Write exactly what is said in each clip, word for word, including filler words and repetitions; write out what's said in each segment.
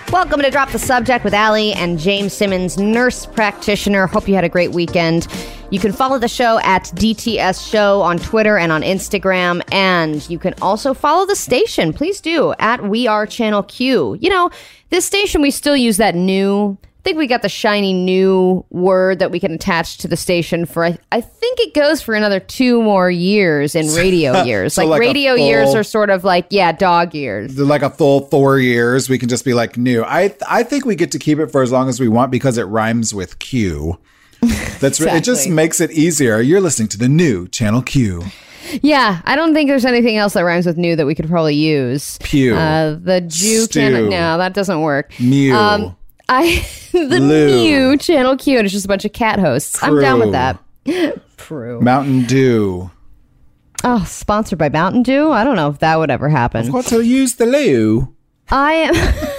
Welcome to Drop the Subject with Allie and James Simmons, nurse practitioner. Hope you had a great weekend. You can follow the show at D T S Show on Twitter and on Instagram. And you can also follow the station. Please do, at We Are Channel Q. You know, this station, we still use that new... I think we got the shiny new word that we can attach to the station for, I, I think it goes for another two more years in radio years. So like, like radio full, years are sort of like, yeah, dog years. Like a full four years. We can just be like new. I I think we get to keep it for as long as we want because it rhymes with Q. That's exactly. It just makes it easier. You're listening to the new Channel Q. Yeah, I don't think there's anything else that rhymes with new that we could probably use. Pew. Uh, the Jew can no, that doesn't work. Mew. Um, I the Lou. new Channel Q, and it's just a bunch of cat hosts. Prue. I'm down with that. Prue. Mountain Dew. Oh, sponsored by Mountain Dew? I don't know if that would ever happen. I've got to use the loo. I am.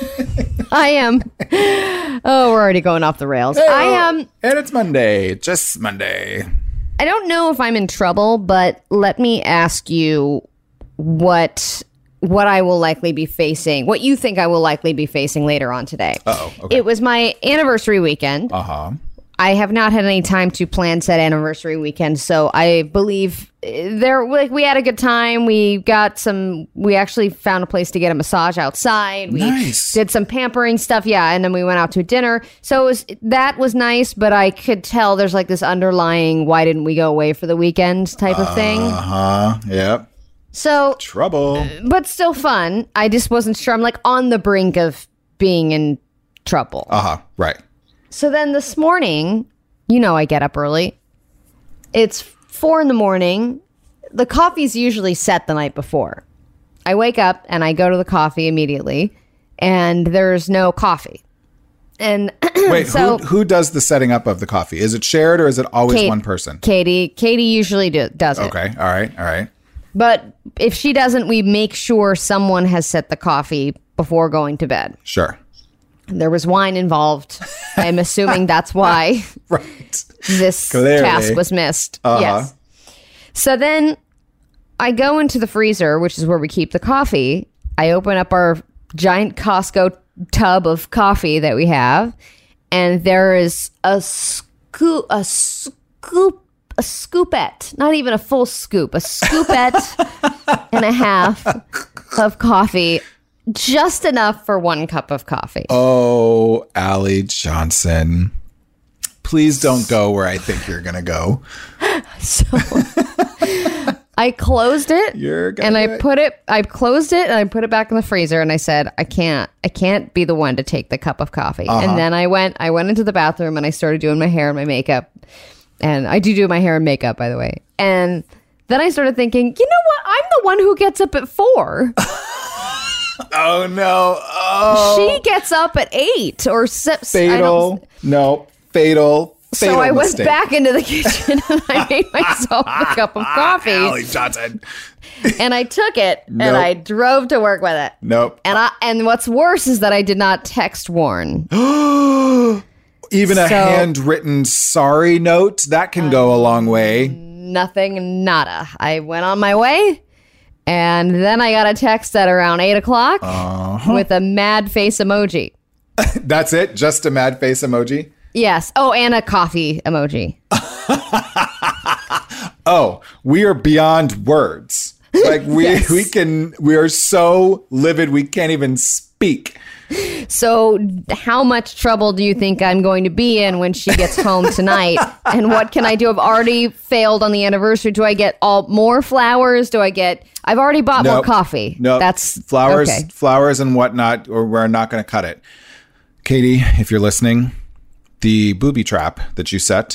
I am. Oh, we're already going off the rails. Hey-o. I am. Um, and it's Monday. Just Monday. I don't know if I'm in trouble, but let me ask you what what I will likely be facing, what you think I will likely be facing later on today. Uh-oh. Okay. It was my anniversary weekend. Uh-huh. I have not had any time to plan said anniversary weekend, so I believe there like we had a good time. We got some. We actually found a place to get a massage outside. We nice. Did some pampering stuff, yeah, and then we went out to dinner. So it was, that was nice, but I could tell there's like this underlying "why didn't we go away for the weekend" type of thing. Uh huh. Yep. So trouble, but still fun. I just wasn't sure. I'm like on the brink of being in trouble. Uh huh. Right. So then this morning, you know I get up early. It's four in the morning. The coffee's usually set the night before. I wake up and I go to the coffee immediately, and there's no coffee. And wait, so, who who does the setting up of the coffee? Is it shared or is it always Kate, one person? Katie. Katie usually do, does it. Okay. All right. All right. But if she doesn't, we make sure someone has set the coffee before going to bed. Sure. There was wine involved. I'm assuming that's why right. this Clearly. task was missed. Uh-huh. Yes. So then I go into the freezer, which is where we keep the coffee. I open up our giant Costco tub of coffee that we have, and there is a scoop, a scoop, a scoopette, not even a full scoop, a scoopette and a half of coffee. Just enough for one cup of coffee. Oh, Allie Johnson. Please don't go where I think you're going to go. So I closed it You're gonna and I do it. put it, I closed it and I put it back in the freezer and I said, I can't, I can't be the one to take the cup of coffee. Uh-huh. And then I went, I went into the bathroom and I started doing my hair and my makeup. And I do do my hair and makeup, by the way. And then I started thinking, you know what? I'm the one who gets up at four. Oh, no. Oh. She gets up at eight or six. Fatal. No. Fatal. Fatal So I mistake. went back into the kitchen and I made myself a cup of coffee. Allie Johnson. And I took it Nope. and I drove to work with it. Nope. And I and what's worse is that I did not text Warren. Even a So- handwritten sorry note, that can go a long way. Nothing, nada. I went on my way. And then I got a text at around eight o'clock Uh-huh. with a mad face emoji. That's it? Just a mad face emoji? Yes. Oh, and a coffee emoji. Oh, we are beyond words. Like we Yes. we can we are so livid we can't even speak. So how much trouble do you think I'm going to be in when she gets home tonight? And what can I do? I've already failed on the anniversary. Do I get all more flowers? Do I get... I've already bought more Nope. coffee. No, That's flowers, okay. flowers and whatnot, or we're not going to cut it. Katie, if you're listening, the booby trap that you set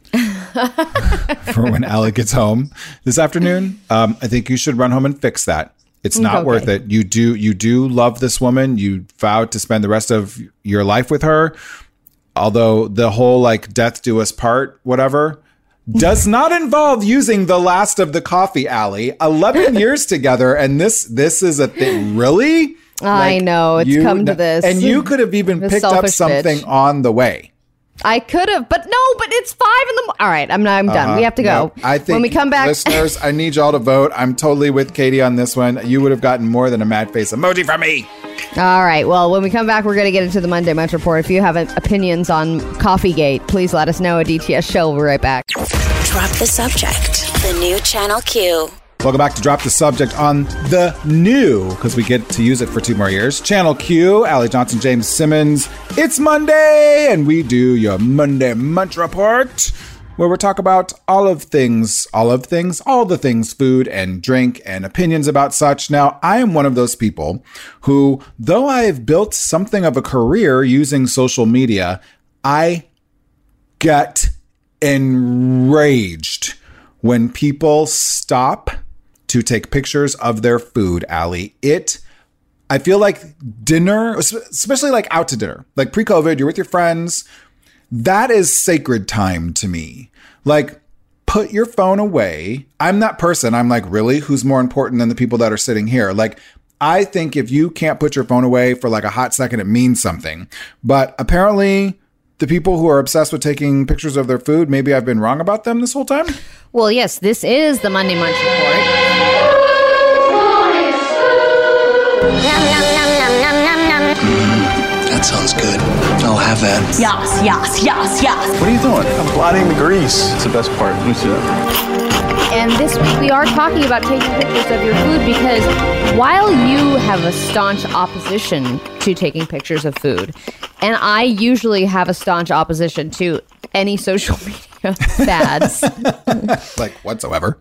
for when Allie gets home this afternoon, um, I think you should run home and fix that. It's not Okay. worth it. You do, you do love this woman. You vowed to spend the rest of your life with her. Although the whole like death do us part, whatever, does not involve using the last of the coffee, Allie. eleven years together. And this, this is a thing. Really? I know. It's you- come to this. And you could have even The picked up selfish something bitch. on the way. I could have, but no, but it's five in the morning. All right, I'm not, I'm done. We have to go. Uh-huh. No, I think when we come back, listeners, I need y'all to vote. I'm totally with Katie on this one. You would have gotten more than a mad face emoji from me. All right. Well, when we come back, we're going to get into the Monday Munch Report. If you have opinions on Coffeegate, please let us know at D T S Show. We'll be right back. Drop the Subject. The new Channel Q. Welcome back to Drop the Subject on the new, because we get to use it for two more years. Channel Q, Allie Johnson, James Simmons. It's Monday, and we do your Monday Munch Report, where we talk about all of things, all of things, all the things, food and drink and opinions about such. Now, I am one of those people who, though I have built something of a career using social media, I get enraged when people stop to take pictures of their food, Allie. It, I feel like dinner, especially like out to dinner, like pre-COVID, you're with your friends. That is sacred time to me. Like, put your phone away. I'm that person. I'm like, really? Who's more important than the people that are sitting here? Like, I think if you can't put your phone away for like a hot second, it means something. But apparently, the people who are obsessed with taking pictures of their food, maybe I've been wrong about them this whole time? Well, yes, this is the Monday Munch Report. That sounds good. I'll have that. Yes, yes, yes, yes. What are you doing? I'm blotting the grease. It's the best part. Let me see that. And this week we are talking about taking pictures of your food because while you have a staunch opposition to taking pictures of food, and I usually have a staunch opposition to any social media fads. Like whatsoever.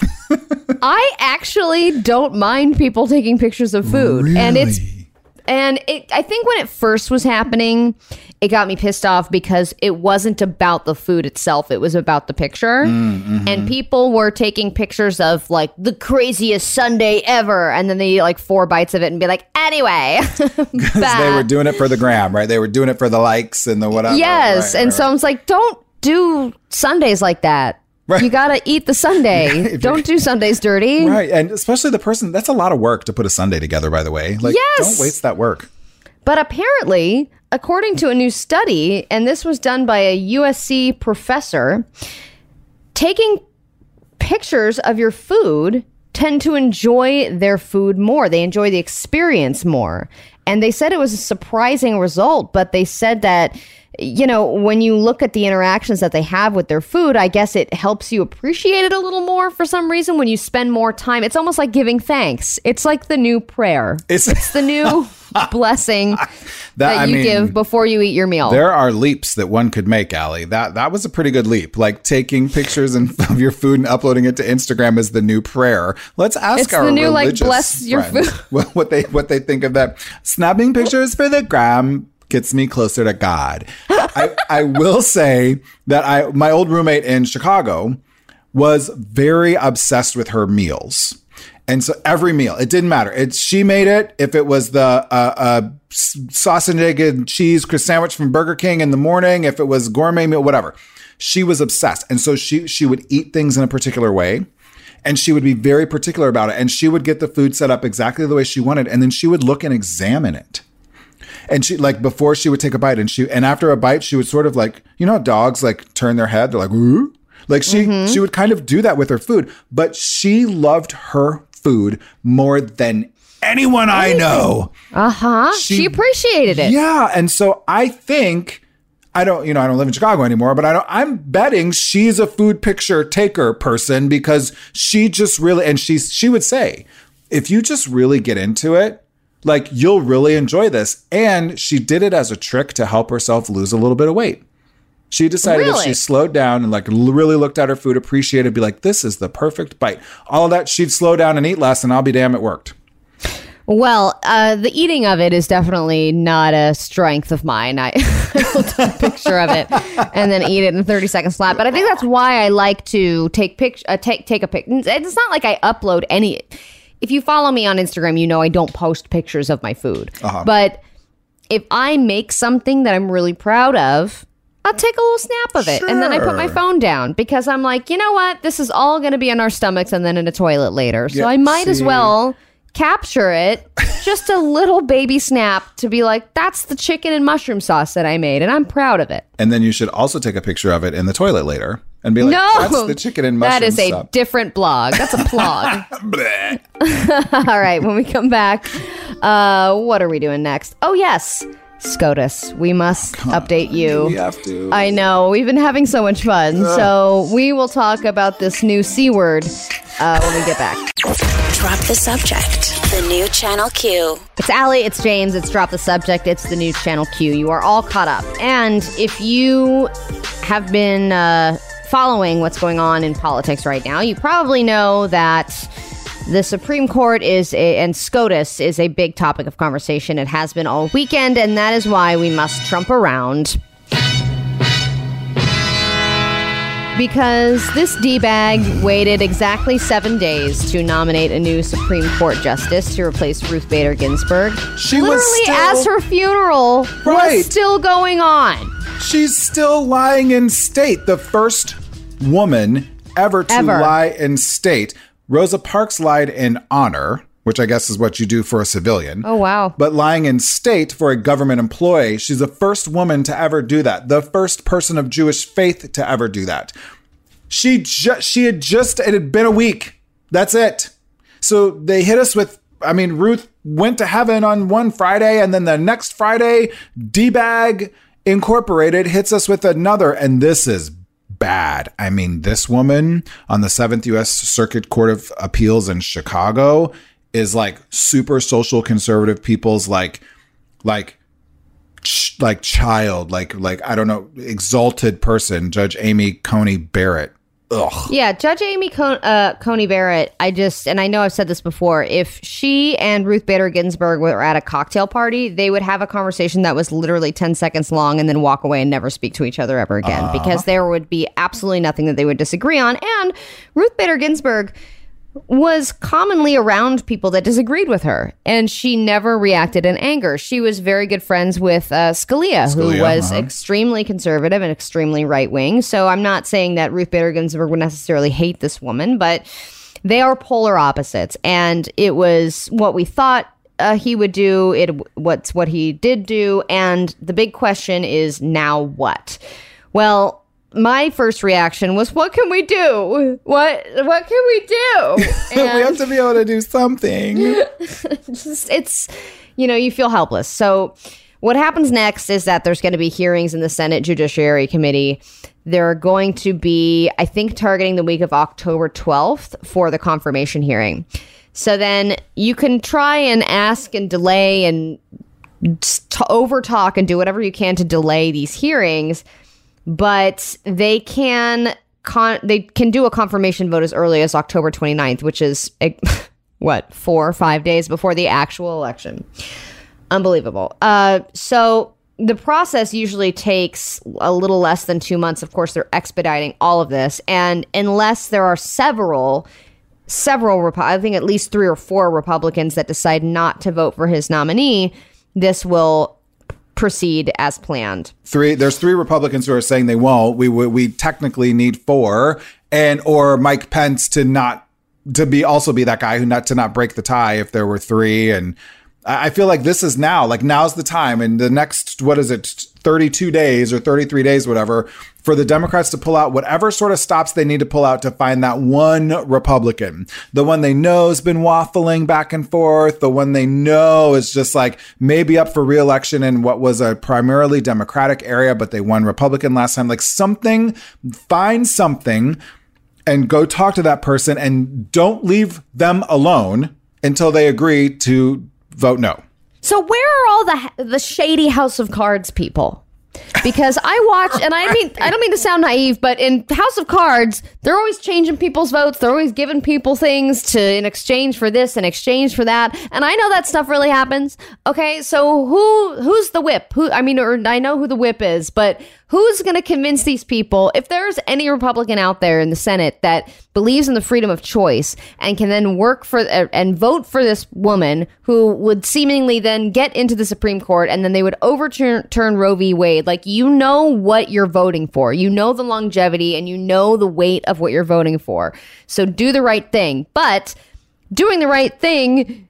I actually don't mind people taking pictures of food. Really? And it's And it, I think when it first was happening, it got me pissed off because it wasn't about the food itself. It was about the picture. Mm-hmm. And people were taking pictures of like the craziest sundae ever. And then they eat like four bites of it and be like, anyway. Because they were doing it for the gram, right? They were doing it for the likes and the whatever. Yes. Right, and right, so right. I was like, don't do Sundays like that. Right. You got to eat the sundae. Don't do Sundays dirty. Right. And especially the person, that's a lot of work to put a sundae together, by the way. Like, yes. Don't waste that work. But apparently, according to a new study, and this was done by a U S C professor, taking pictures of your food tend to enjoy their food more. They enjoy the experience more. And they said it was a surprising result, but they said that, you know, when you look at the interactions that they have with their food, I guess it helps you appreciate it a little more for some reason when you spend more time. It's almost like giving thanks. It's like the new prayer. It's, it's the new blessing that, that you I mean, give before you eat your meal. There are leaps that one could make, Allie. That that was a pretty good leap. Like taking pictures and, of your food and uploading it to Instagram is the new prayer. Let's ask it's our the new, religious like, bless your friends food. what, what they what they think of that. Snapping pictures for the gram gets me closer to God. I, I will say that I my old roommate in Chicago was very obsessed with her meals. And so every meal, it didn't matter. It, she made it. If it was the uh, uh, sausage, egg, and cheese sandwich from Burger King in the morning, if it was gourmet meal, whatever, she was obsessed. And so she she would eat things in a particular way. And she would be very particular about it. And she would get the food set up exactly the way she wanted. And then she would look and examine it. And she, like, before she would take a bite, and she, and after a bite, she would sort of like, you know, how dogs like turn their head, they're like, ooh, like she, mm-hmm. she would kind of do that with her food, but she loved her food more than anyone I know. Uh-huh. She, she appreciated it. Yeah. And so I think, I don't, you know, I don't live in Chicago anymore, but I don't, I'm betting she's a food picture taker person because she just really, and she's, she would say, if you just really get into it, like, you'll really enjoy this. And she did it as a trick to help herself lose a little bit of weight. She decided really? if she slowed down and like really looked at her food, appreciated, be like, this is the perfect bite. All of that, she'd slow down and eat less, and I'll be damn, it worked. Well, uh, the eating of it is definitely not a strength of mine. I will take a picture of it and then eat it in thirty seconds flat. But I think that's why I like to take pic- uh, take take a pic. It's not like I upload any. If you follow me on Instagram, you know I don't post pictures of my food. Uh-huh. But if I make something that I'm really proud of, I'll take a little snap of it. Sure. And then I put my phone down because I'm like, you know what? This is all going to be in our stomachs and then in a toilet later. So yeah, I might see. as well capture it, just a little baby snap to be like, that's the chicken and mushroom sauce that I made and I'm proud of it. And then you should also take a picture of it in the toilet later. and be like, No, that's the chicken and mushroom that is a stuff. different blog. That's a plog. All right, when we come back, uh, what are we doing next? Oh, yes, SCOTUS. We must update you. We have to. I know. We've been having so much fun. Ugh. So we will talk about this new C word uh, when we get back. Drop the subject. The new Channel Q. It's Allie, it's James, it's Drop the Subject, it's the new Channel Q. You are all caught up. And if you have been uh, following what's going on in politics right now, you probably know that the Supreme Court is a, and SCOTUS is a big topic of conversation. It has been all weekend, and that is why we must trump around. Because this D-bag waited exactly seven days to nominate a new Supreme Court justice to replace Ruth Bader Ginsburg. She Literally, was still, as her funeral Right. was still going on. She's still lying in state. The first woman ever to Ever. lie in state. Rosa Parks lied in honor, which I guess is what you do for a civilian. Oh, wow. But lying in state for a government employee, she's the first woman to ever do that. The first person of Jewish faith to ever do that. She just, she had just, it had been a week. That's it. So they hit us with, I mean, Ruth went to heaven on one Friday, and then the next Friday, D-Bag Incorporated hits us with another. And this is bad. I mean, this woman on the seventh U S Circuit Court of Appeals in Chicago is like super social conservative people's like, like, ch- like child, like, like, I don't know, exalted person, Judge Amy Coney Barrett. Ugh. Yeah, Judge Amy Con- uh, Coney Barrett, I just, and I know I've said this before, if she and Ruth Bader Ginsburg were at a cocktail party, they would have a conversation that was literally ten seconds long and then walk away and never speak to each other ever again, uh-huh. because there would be absolutely nothing that they would disagree on. And Ruth Bader Ginsburg was commonly around people that disagreed with her, and she never reacted in anger. She was very good friends with uh, Scalia, Scalia, who was uh-huh. extremely conservative and extremely right-wing. So I'm not saying that Ruth Bader Ginsburg would necessarily hate this woman, but they are polar opposites, and it was what we thought uh, he would do. It what's what he did do, and the big question is now what? Well, my first reaction was, what can we do? What what can we do? We have to be able to do something. Just, it's, you know, you feel helpless. So what happens next is that there's going to be hearings in the Senate Judiciary Committee. They're going to be, I think, targeting the week of October twelfth for the confirmation hearing. So then you can try and ask and delay and t- over talk and do whatever you can to delay these hearings. But they can con- they can do a confirmation vote as early as October twenty-ninth, which is, what, four or five days before the actual election. Unbelievable. Uh, so the process usually takes a little less than two months. Of course, they're expediting all of this. And unless there are several, several, Repo- I think at least three or four Republicans that decide not to vote for his nominee, this will proceed as planned. Three. There's three Republicans who are saying they won't. We we, we technically need four, and or Mike Pence to not to be also be that guy who not to not break the tie if there were three. And I feel like this is now, like now's the time. And the next, what is it, thirty-two days or thirty-three days, whatever, for the Democrats to pull out whatever sort of stops they need to pull out to find that one Republican, the one they know has been waffling back and forth, the one they know is just like maybe up for reelection in what was a primarily Democratic area, but they won Republican last time. Like something, find something and go talk to that person, and don't leave them alone until they agree to vote no. So where are all the the shady House of Cards people? Because I watch, and I mean, I don't mean to sound naive, but in House of Cards, they're always changing people's votes. They're always giving people things to in exchange for this, in exchange for that. And I know that stuff really happens. Okay, so who who's the whip? Who I mean, or I know who the whip is, but who's going to convince these people? If there's any Republican out there in the Senate that believes in the freedom of choice and can then work for uh, and vote for this woman who would seemingly then get into the Supreme Court, and then they would overturn turn Roe v. Wade, like, you know what you're voting for. You know the longevity and you know the weight of what you're voting for. So do the right thing. But doing the right thing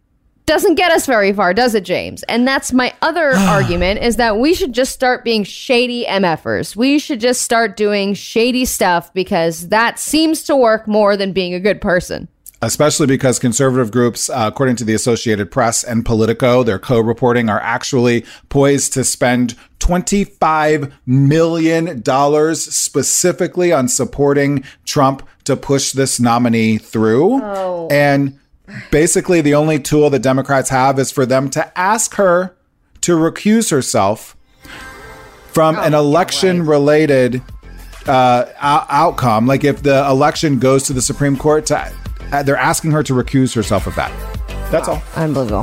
doesn't get us very far, does it, James? And that's my other argument, is that we should just start being shady M Fers. We should just start doing shady stuff because that seems to work more than being a good person. Especially because conservative groups, uh, according to the Associated Press and Politico, their co-reporting, are actually poised to spend twenty-five million dollars specifically on supporting Trump to push this nominee through. Oh. And basically the only tool that Democrats have is for them to ask her to recuse herself from Oh, an election-related uh, o- outcome. Like if the election goes to the Supreme Court, to, uh, they're asking her to recuse herself of that. That's all. Unbelievable.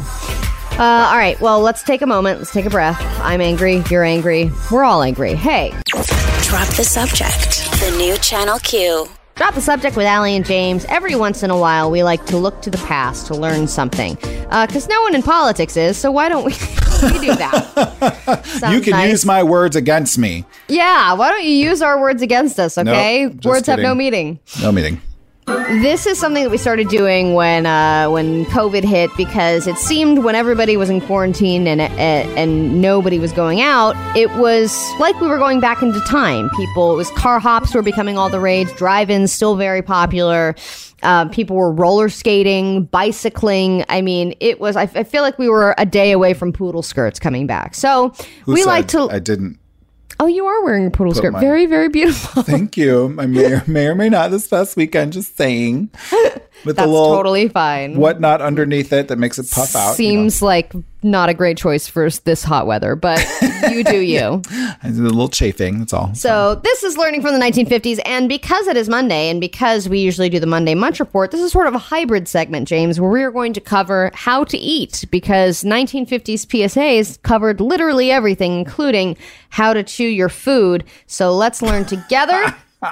Uh, all right, well, let's take a moment. Let's take a breath. I'm angry. You're angry. We're all angry. Hey. Drop the subject. The new Channel Q. Drop the subject with Allie and James. Every once in a while, we like to look to the past to learn something. Because uh, no one in politics is, so why don't we, we do that? Sounds You can nice. use my words against me. Yeah, why don't you use our words against us, okay? Nope, just words have no kidding. meeting. No meeting. This is something that we started doing when uh, when COVID hit, because it seemed when everybody was in quarantine and, and and nobody was going out, it was like we were going back into time. People, it was car hops were becoming all the rage. Drive-ins still very popular. Uh, people were roller skating, bicycling. I mean, it was. I, I feel like we were a day away from poodle skirts coming back. So Who we said like to. I didn't. Oh, you are wearing a poodle skirt. my- Very, very beautiful. Thank you. I may or, may or may not this past weekend, just saying. With That's a little totally fine. whatnot underneath it that makes it puff out. Seems like not a great choice for this hot weather, but you do you. You know. A little chafing, that's all. So this is Learning from the nineteen fifties, and because it is Monday, and because we usually do the Monday Munch Report, this is sort of a hybrid segment, James, where we are going to cover how to eat, because nineteen fifties P S As covered literally everything, including how to chew your food. So let's learn together.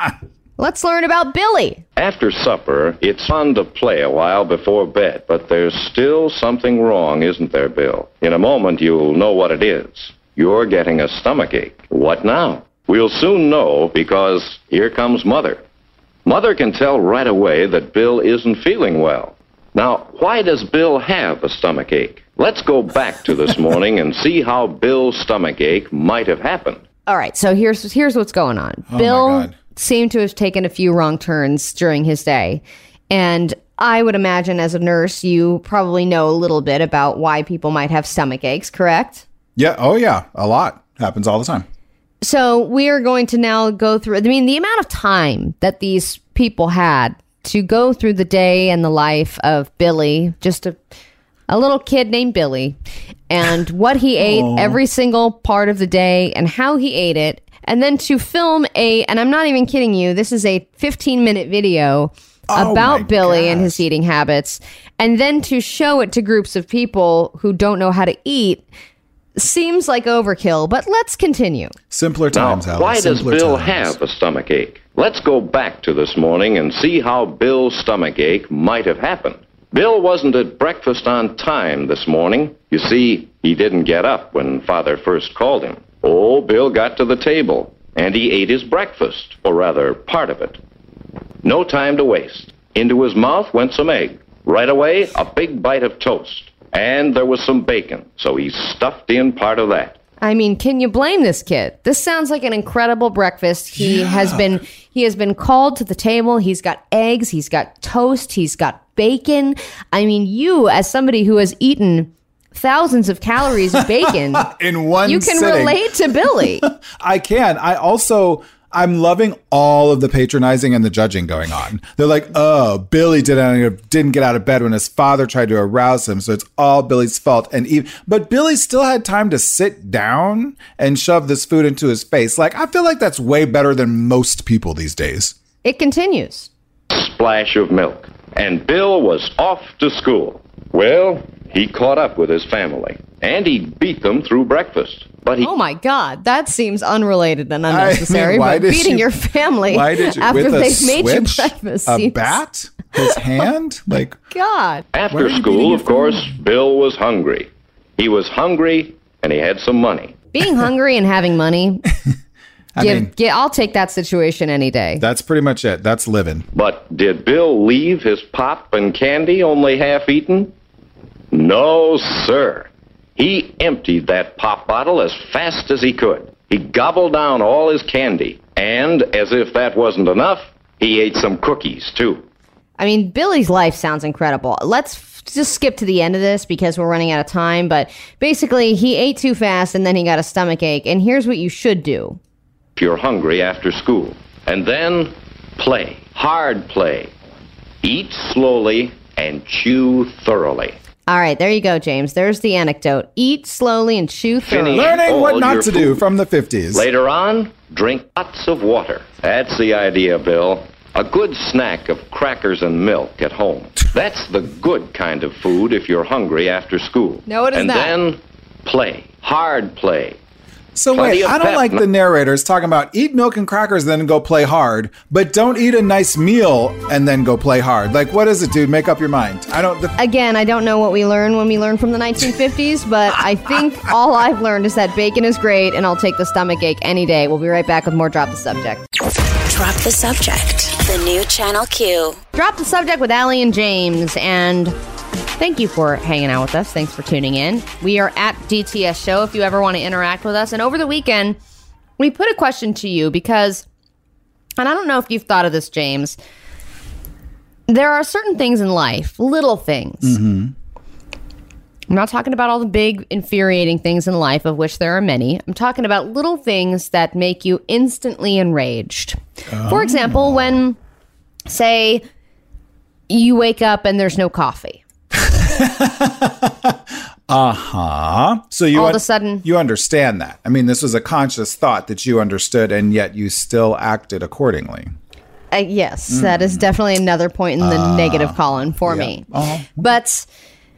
Let's learn about Billy. After supper, it's fun to play a while before bed, but there's still something wrong, isn't there, Bill? In a moment, you'll know what it is. You're getting a stomachache. What now? We'll soon know, because here comes Mother. Mother can tell right away that Bill isn't feeling well. Now, why does Bill have a stomachache? Let's go back to this morning and see how Bill's stomachache might have happened. All right, so here's here's what's going on. Oh, my Bill God. seemed to have taken a few wrong turns during his day. And I would imagine as a nurse, you probably know a little bit about why people might have stomach aches, correct? Yeah. Oh, yeah. A lot. Happens all the time. So we are going to now go through, I mean, the amount of time that these people had to go through the day and the life of Billy, just a, a little kid named Billy, and what he ate every single part of the day and how he ate it. And then to film a, and I'm not even kidding you, this is a fifteen minute video Oh about my Billy and gosh. his eating habits. And then to show it to groups of people who don't know how to eat seems like overkill, but let's continue. Simpler Now, times, Alan. why does Simpler Bill times. have a stomachache? Let's go back to this morning and see how Bill's stomachache might have happened. Bill wasn't at breakfast on time this morning. You see, he didn't get up when Father first called him. Oh, Bill got to the table, and he ate his breakfast, or rather, part of it. No time to waste. Into his mouth went some egg. Right away, a big bite of toast. And there was some bacon, so he stuffed in part of that. I mean, can you blame this kid? This sounds like an incredible breakfast. He Yeah. has been he has been called to the table. He's got eggs, he's got toast, he's got bacon. I mean, you as somebody who has eaten thousands of calories of bacon, In one you can sitting. relate to Billy. I can. I also, I'm loving all of the patronizing and the judging going on. They're like, oh, Billy didn't, didn't get out of bed when his father tried to arouse him, so it's all Billy's fault. And even, But Billy still had time to sit down and shove this food into his face. Like, I feel like that's way better than most people these days. It continues. Splash of milk. And Bill was off to school. Well, he caught up with his family, and he beat them through breakfast. But he Oh my God, that seems unrelated and unnecessary. I mean, why but did beating you- your family Why did you, after with a they've made you switch, breakfast a seems- bat, his hand? Like, God. Why After are you beating school, your of course, family? Bill was hungry. He was hungry, and he had some money. Being hungry and having money, I give, mean, gi- I'll take that situation any day. that's pretty much it. That's living. But did Bill leave his pop and candy only half eaten? No, sir. He emptied that pop bottle as fast as he could. He gobbled down all his candy. And, as if that wasn't enough, he ate some cookies, too. I mean, Billy's life sounds incredible. Let's f- just skip to the end of this because we're running out of time. But basically, he ate too fast and then he got a stomach ache. And here's what you should do. If you're hungry after school. And then play. Hard play. Eat slowly and chew thoroughly. All right, there you go, James. There's the anecdote. Eat slowly and chew thoroughly. Finish Learning what all not your to do food. from the fifties. Later on, drink lots of water. That's the idea, Bill. A good snack of crackers and milk at home. That's the good kind of food if you're hungry after school. No, it is and not. then play. Hard play. So Plenty wait, of I don't pep. like the narrators talking about eat milk and crackers, then go play hard, but don't eat a nice meal and then go play hard. Like, what is it, dude? Make up your mind. I don't. The, Again, I don't know what we learned when we learned from the nineteen fifties, but I think all I've learned is that bacon is great and I'll take the stomach ache any day. We'll be right back with more Drop the Subject. Drop the Subject. The new Channel Q. Drop the Subject with Allie and James, and thank you for hanging out with us. Thanks for tuning in. We are at D T S Show if you ever want to interact with us. And over the weekend, we put a question to you because, and I don't know if you've thought of this, James, there are certain things in life, little things. Mm-hmm. I'm not talking about all the big, infuriating things in life, of which there are many. I'm talking about little things that make you instantly enraged. Oh. For example, when, say, you wake up and there's no coffee. uh-huh. So you all un- of a sudden, you understand that. I mean, this was a conscious thought that you understood, and yet you still acted accordingly. Uh, yes, mm. that is definitely another point in the uh, negative column for yeah. me. Uh-huh. But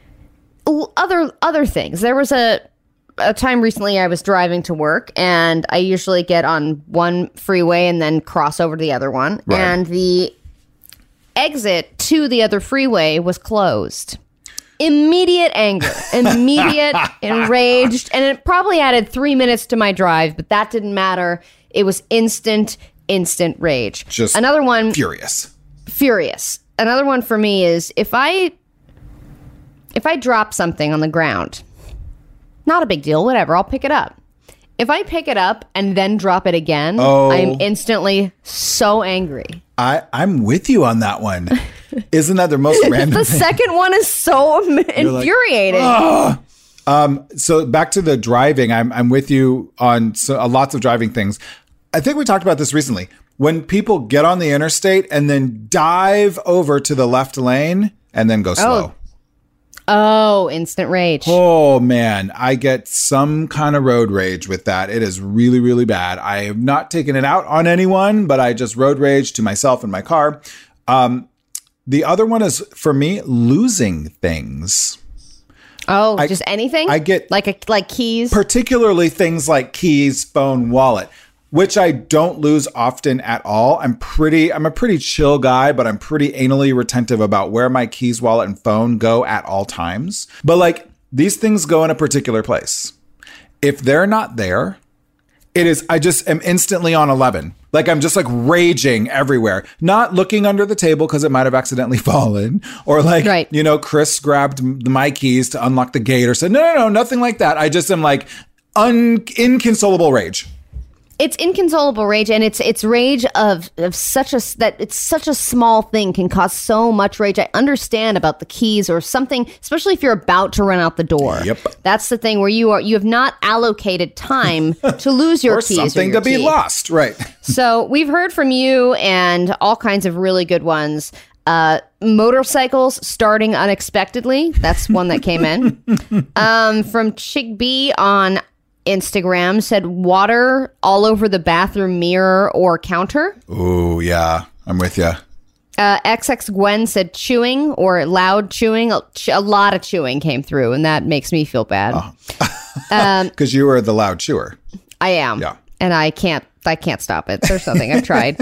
other other things. There was a a time recently I was driving to work, and I usually get on one freeway and then cross over to the other one, right. and the exit to the other freeway was closed. Immediate anger, immediate enraged, and it probably added three minutes to my drive, but that didn't matter. It was instant, instant rage. Just another one. Furious. Furious. Another one for me is if I if I drop something on the ground, not a big deal, whatever, I'll pick it up. If I pick it up and then drop it again, oh. I'm instantly so angry. I, I'm with you on that one. Isn't that the most random The thing? second one is so infuriating. Like, um, so back to the driving, I'm I'm with you on so, uh, lots of driving things. I think we talked about this recently. When people get on the interstate and then dive over to the left lane and then go slow. Oh, oh instant rage. Oh, man. I get some kind of road rage with that. It is really, really bad. I have not taken it out on anyone, but I just road rage to myself in my car. Um, the other one is, for me, losing things. Oh, I, just anything? I get like a, like keys? Particularly things like keys, phone, wallet, which I don't lose often at all. I'm pretty, I'm a pretty chill guy, but I'm pretty anally retentive about where my keys, wallet, and phone go at all times. But like, these things go in a particular place. If they're not there, it is, I just am instantly on eleven. Like, I'm just like raging everywhere, not looking under the table because it might have accidentally fallen, or like, right. you know, Chris grabbed my keys to unlock the gate or said, no, no, no, nothing like that. I just am like un- inconsolable rage. It's inconsolable rage, and it's it's rage of, of such a that it's such a small thing can cause so much rage. I understand about the keys or something, especially if you're about to run out the door. Yep, that's the thing where you are you have not allocated time to lose your or keys something or your to be key. lost, right? So we've heard from you and all kinds of really good ones. Uh, motorcycles starting unexpectedly. That's one that came in. um, from Chick B on Instagram said water all over the bathroom mirror or counter. Oh, yeah. I'm with you. Uh, X X Gwen said chewing or loud chewing. A, a lot of chewing came through, and that makes me feel bad. Because oh. um, you were the loud chewer. I am. Yeah. And I can't, I can't stop it. There's something I've tried.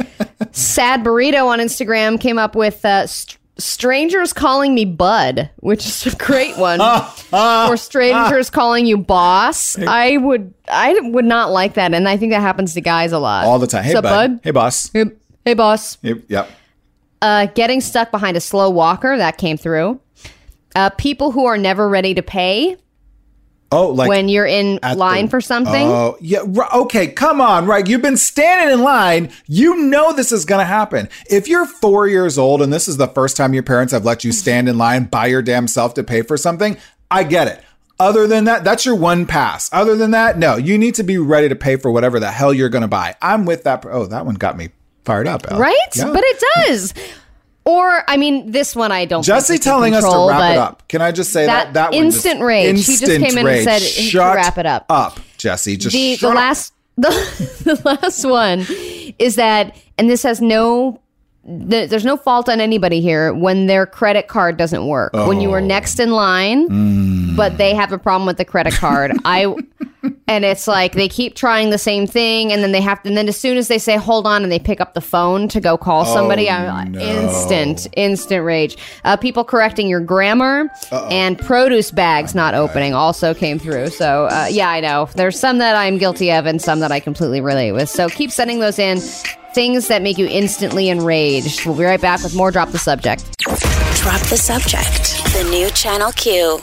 Sad Burrito on Instagram came up with uh, st- strangers calling me bud, which is a great one. Or strangers calling you boss. I would I would not like that, and I think that happens to guys a lot. All the time. Hey, What's up, bud. bud. Hey, boss. Hey, hey boss. Hey, yep. Uh, getting stuck behind a slow walker, that came through. Uh, people who are never ready to pay. Oh, like when you're in line the, for something. Oh, yeah. Okay, come on, right? You've been standing in line. You know this is going to happen. If you're four years old and this is the first time your parents have let you stand in line by your damn self to pay for something, I get it. Other than that, that's your one pass. Other than that, no, you need to be ready to pay for whatever the hell you're going to buy. I'm with that. Oh, that one got me fired up. Elle. Right? Yeah. But it does. Or, I mean, this one I don't Jesse think telling control, us to wrap it up. Can I just say that? That, That one instant just, rage. Instant He just came in rage. and said Shut to wrap it up. up, Jesse. Just the, shut the up. last the, the last one is that, and this has no, the, there's no fault on anybody here, when their credit card doesn't work. Oh. When you are next in line, mm. but they have a problem with the credit card. I... And it's like they keep trying the same thing, and then they have to, and then as soon as they say hold on and they pick up the phone to go call somebody, oh, I'm no. instant, instant rage. Uh, people correcting your grammar Uh-oh. and produce bags not opening also came through. So uh, yeah, I know. There's some that I'm guilty of and some that I completely relate with. So keep sending those in. Things that make you instantly enraged. We'll be right back with more Drop the Subject. Drop the Subject. The new Channel Q.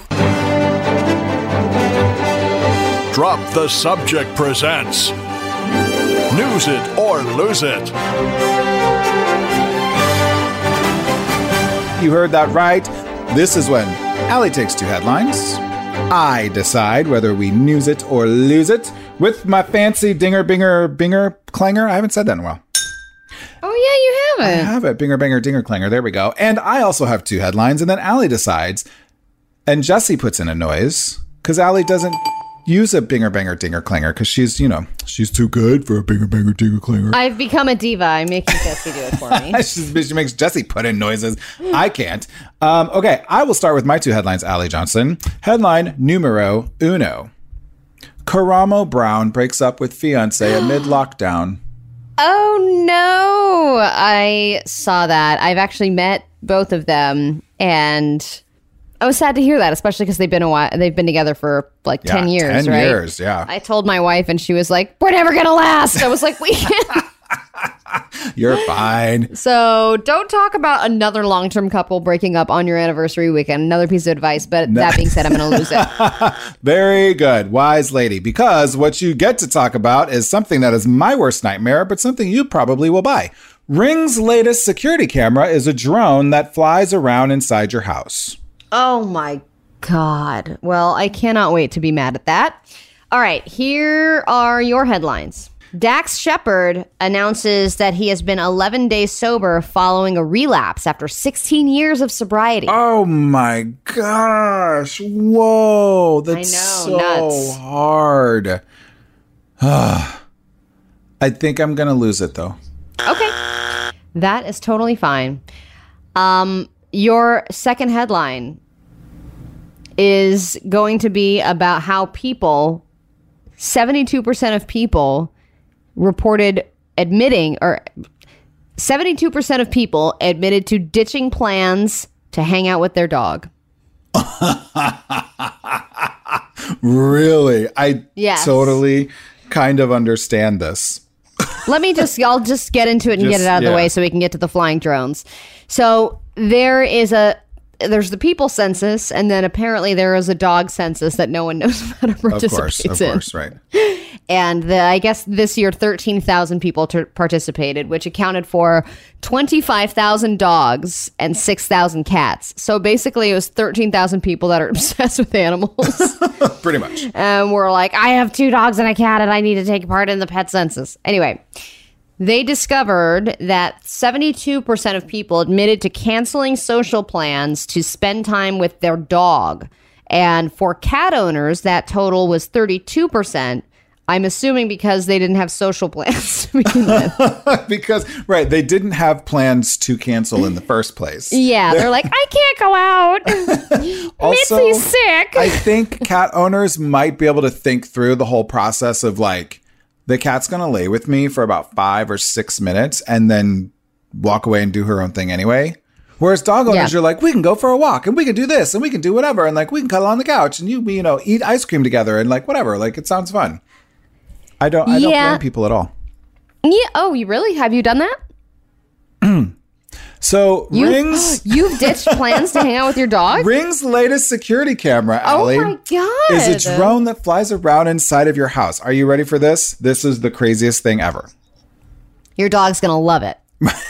Drop the Subject presents News It or Lose It. You heard that right. This is when Allie takes two headlines. I decide whether we news it or lose it with my fancy dinger, binger, binger, clanger. I haven't said that in a while. Oh, yeah, you haven't. I have it. Binger, banger, dinger, clanger. There we go. And I also have two headlines, and then Allie decides. And Jesse puts in a noise because Allie doesn't use a binger, banger, dinger, clanger because she's, you know, she's too good for a binger, banger, dinger, clanger. I've become a diva. I'm making Jesse do it for me. she, she makes Jesse put in noises. I can't. Um, okay, I will start with my two headlines, Allie Johnson. Headline numero uno. Karamo Brown breaks up with fiancé amid lockdown. Oh, no. I saw that. I've actually met both of them, and I was sad to hear that, especially because they've been a while. They've been together for like yeah, ten years, ten right? years, yeah. I told my wife, and she was like, "We're never gonna last." I was like, "We can't." You're fine. So don't talk about another long-term couple breaking up on your anniversary weekend. Another piece of advice, but no. That being said, I'm going to lose it. Very good. Wise lady. Because what you get to talk about is something that is my worst nightmare, but something you probably will buy. Ring's latest security camera is a drone that flies around inside your house. Oh my God. Well, I cannot wait to be mad at that. All right, here are your headlines. Dax Shepard announces that he has been eleven days sober following a relapse after sixteen years of sobriety. Oh my gosh. Whoa. That's I know, so nuts. hard. I think I'm going to lose it, though. Okay. That is totally fine. Um, your second headline is going to be about how people, seventy-two percent of people reported admitting, or seventy-two percent of people admitted to ditching plans to hang out with their dog. Really? I yes. totally kind of understand this. Let me just, I'll just get into it and just, get it out of yeah. the way so we can get to the flying drones. So there is a, there's the people census, and then apparently there is a dog census that no one knows how to participate Of course, of in. course, right. And the, I guess this year, thirteen thousand people ter- participated, which accounted for twenty-five thousand dogs and six thousand cats. So basically, it was thirteen thousand people that are obsessed with animals. Pretty much. And we're like, I have two dogs and a cat, and I need to take part in the pet census. Anyway, they discovered that seventy-two percent of people admitted to canceling social plans to spend time with their dog. And for cat owners, that total was thirty-two percent. I'm assuming because they didn't have social plans to begin with. Because, right, they didn't have plans to cancel in the first place. Yeah, they're like, I can't go out. Also, Mitzi's sick. I think cat owners might be able to think through the whole process of like, the cat's going to lay with me for about five or six minutes and then walk away and do her own thing anyway. Whereas dog owners, Yeah. you're like, we can go for a walk and we can do this and we can do whatever. And like, we can cuddle on the couch and you, you know, eat ice cream together and like, whatever. Like, it sounds fun. I don't, I don't Yeah. blame people at all. Yeah. Oh, you really? Have you done that? So You, Rings, you've ditched plans to hang out with your dog? Ring's latest security camera, Oh Allie, my God. is a drone that flies around inside of your house. Are you ready for this? This is the craziest thing ever. Your dog's going to love it.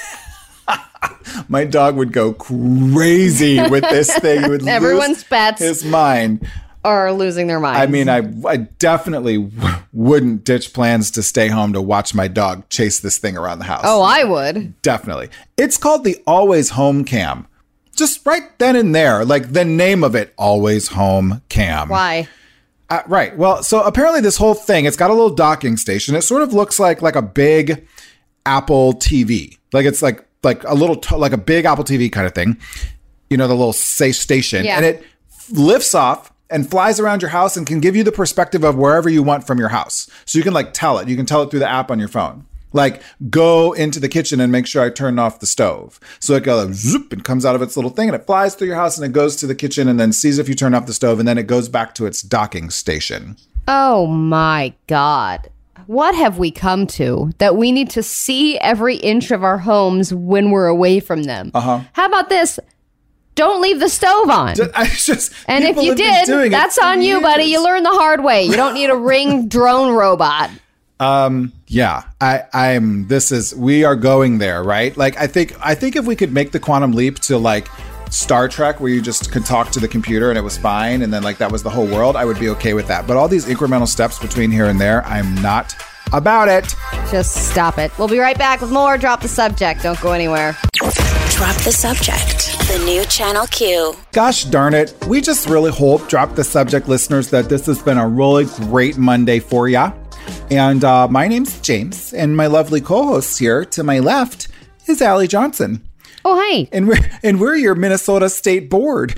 My dog would go crazy with this thing. He would Everyone's lose pets his mind. are losing their minds. I mean, I, I definitely w- wouldn't ditch plans to stay home to watch my dog chase this thing around the house. Oh, I would. Definitely. It's called the Always Home Cam. Just right then and there, like the name of it, Always Home Cam. Why? Uh, right. Well, so apparently this whole thing, it's got a little docking station. It sort of looks like like a big Apple T V. Like it's like like a little t- like a big Apple T V kind of thing. You know, the little safe station. Yeah. And it lifts off and flies around your house and can give you the perspective of wherever you want from your house. So you can like tell it. You can tell it through the app on your phone. Like, go into the kitchen and make sure I turn off the stove. So it goes zoop and comes out of its little thing and it flies through your house and it goes to the kitchen and then sees if you turn off the stove and then it goes back to its docking station. Oh my God. What have we come to that we need to see every inch of our homes when we're away from them? Uh-huh. How about this? Don't leave the stove on. I just, And if people you have been doing did, it that's for on you, buddy. years. You learn the hard way. You don't need a Ring drone robot. Um, yeah, I, I'm, this is, we are going there, right? Like, I think, I think if we could make the quantum leap to like Star Trek, where you just could talk to the computer and it was fine. And then like, that was the whole world, I would be okay with that. But all these incremental steps between here and there, I'm not about it. Just stop it. We'll be right back with more Drop the Subject. Don't go anywhere. Drop the Subject. The new Channel Q. Gosh darn it. We just really hope, Drop the Subject listeners, that this has been a really great Monday for ya. And uh, my name's James, and my lovely co-host here to my left is Allie Johnson. Oh, hey. And we're and we're your Minnesota State Board.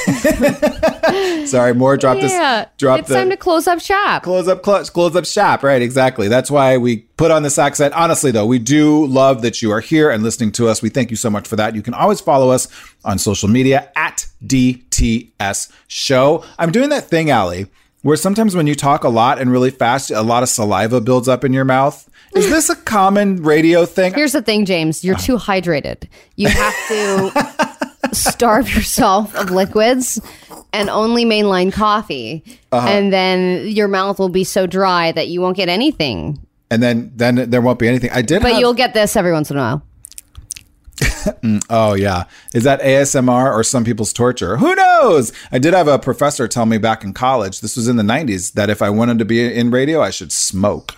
Sorry, more drop Yeah, this. Drop it's the, time to close up shop. Close up, close, close up shop. Right, exactly. That's why we put on this accent. Honestly, though, we do love that you are here and listening to us. We thank you so much for that. You can always follow us on social media at D T S Show. I'm doing that thing, Allie, where sometimes when you talk a lot and really fast, a lot of saliva builds up in your mouth. Is this a common radio thing? Here's the thing, James. You're too hydrated. You have to starve yourself of liquids and only mainline coffee. Uh-huh. And then your mouth will be so dry that you won't get anything. And then, then there won't be anything. I did But have- you'll get this every once in a while. Oh, yeah. Is that A S M R or some people's torture? Who knows? I did have a professor tell me back in college, this was in the nineties, that if I wanted to be in radio, I should smoke.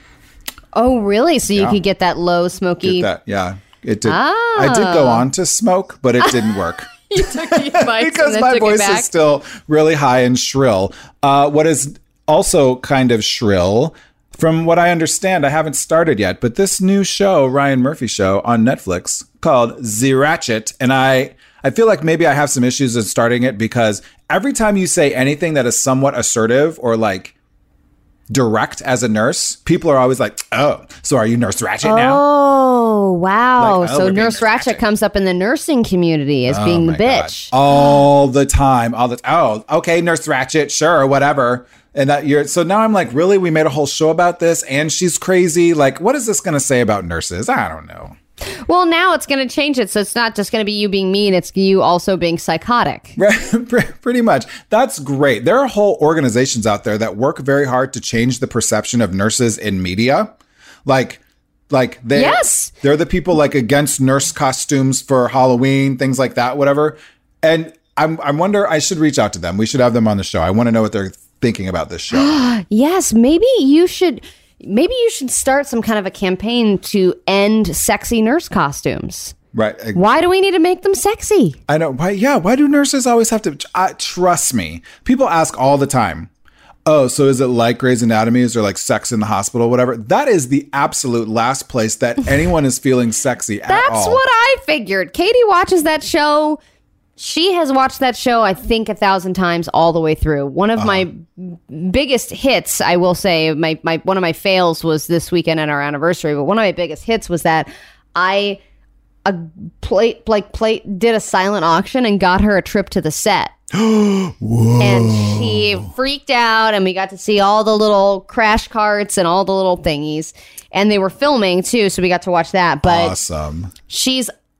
Oh, really? So you Yeah. could get that low, smoky... Get that? Yeah. It did. Ah. I did go on to smoke, but it didn't work. You took your bites Because and then my took voice it back. is still really high and shrill. Uh, what is also kind of shrill, from what I understand, I haven't started yet, but this new show, Ryan Murphy show on Netflix called Z Ratchet, and I I feel like maybe I have some issues in starting it because every time you say anything that is somewhat assertive or like direct as a nurse, people are always like, oh, so are you Nurse Ratchet now? Oh, wow. Like, oh, so we're being Nurse Nurse Ratchet Ratchet. comes up in the nursing community as Oh being the my God. bitch. All the time. All the oh, okay, Nurse Ratchet, sure, whatever. And that you're so now I'm like, really? We made a whole show about this and she's crazy. Like, what is this gonna say about nurses? I don't know. Well, now it's going to change it. So it's not just going to be you being mean. It's you also being psychotic. Pretty much. That's great. There are whole organizations out there that work very hard to change the perception of nurses in media. Like, like they, Yes. they're the people like against nurse costumes for Halloween, things like that, whatever. And I'm, I wonder, I should reach out to them. We should have them on the show. I want to know what they're thinking about this show. Yes, maybe you should... Maybe you should start some kind of a campaign to end sexy nurse costumes. Right. Why do we need to make them sexy? I know. Why? Yeah. Why do nurses always have to? Uh, trust me. People ask all the time. Oh, so is it like Grey's Anatomy? Is there like sex in the hospital? Whatever. That is the absolute last place that anyone is feeling sexy at That's all. what I figured. Katie watches that show. She has watched that show, I think, a thousand times all the way through. One of uh-huh. my biggest hits, I will say, my, my one of my fails was this weekend at our anniversary, but one of my biggest hits was that I a plate like plate did a silent auction and got her a trip to the set. And she freaked out, and we got to see all the little crash carts and all the little thingies. And they were filming too, so we got to watch that. But awesome. She's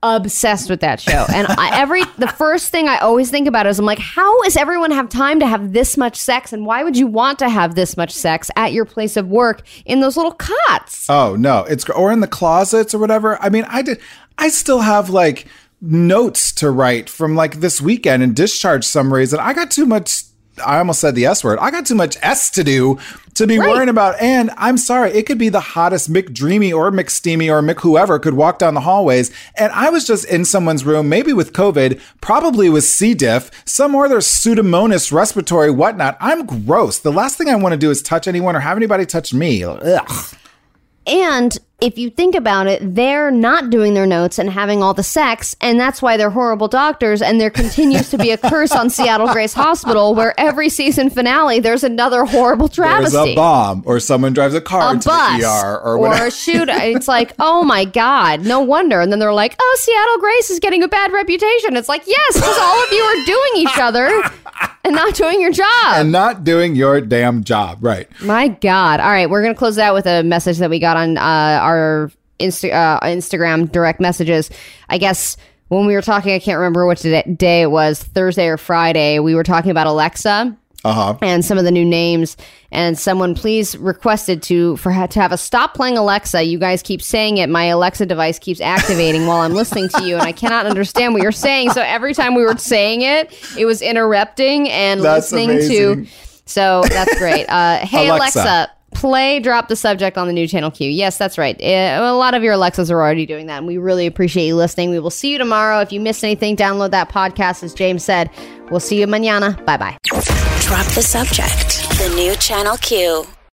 obsessed with that show. And I, every the first thing I always think about is I'm like, how does everyone have time to have this much sex? And why would you want to have this much sex at your place of work in those little cots? Oh, no. It's or in the closets or whatever. I mean, I did. I still have like notes to write from like this weekend and discharge summaries. And I got too much. I almost said the S word. I got too much S to do to be right. worrying about. And I'm sorry, it could be the hottest Mick Dreamy or Mick Steamy or Mick whoever could walk down the hallways. And I was just in someone's room, maybe with COVID, probably with C. diff, some other pseudomonas respiratory whatnot. I'm gross. The last thing I want to do is touch anyone or have anybody touch me. Ugh. And if you think about it, they're not doing their notes and having all the sex, and that's why they're horrible doctors, and there continues to be a curse on Seattle Grace Hospital where every season finale there's another horrible travesty. There's a bomb, or someone drives a car a into bus, the E R, or or whatever. a shoot. It's like, oh my God, no wonder. And then they're like, oh, Seattle Grace is getting a bad reputation. It's like, yes, because all of you are doing each other and not doing your job. And not doing your damn job, right. My God. All right, we're going to close out with a message that we got on uh, our Insta- uh, Instagram direct messages. I guess when we were talking, I can't remember which day it was, Thursday or Friday, we were talking about Alexa uh-huh. and some of the new names. And someone please requested to for to have a stop playing Alexa. You guys keep saying it. My Alexa device keeps activating while I'm listening to you, and I cannot understand what you're saying. So every time we were saying it, it was interrupting and that's listening amazing. to. So that's great. Uh, hey, Alexa. Alexa. Play Drop the Subject on the new Channel Q. Yes, that's right. Uh, a lot of your Alexas are already doing that, and we really appreciate you listening. We will see you tomorrow. If you missed anything, download that podcast, as James said. We'll see you mañana. Bye-bye. Drop the Subject, the new Channel Q.